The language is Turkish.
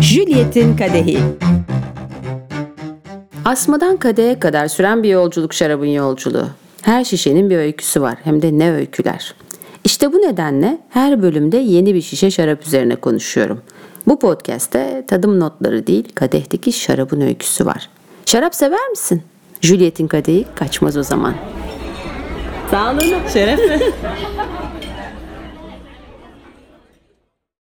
Juliet'in Kadehi. Asmadan kadehe kadar süren bir yolculuk şarabın yolculuğu. Her şişenin bir öyküsü var, hem de ne öyküler. İşte bu nedenle her bölümde yeni bir şişe şarap üzerine konuşuyorum. Bu podcast'te tadım notları değil, kadehteki şarabın öyküsü var. Şarap sever misin? Juliet'in Kadehi kaçmaz o zaman. Sağ olun. Şeref.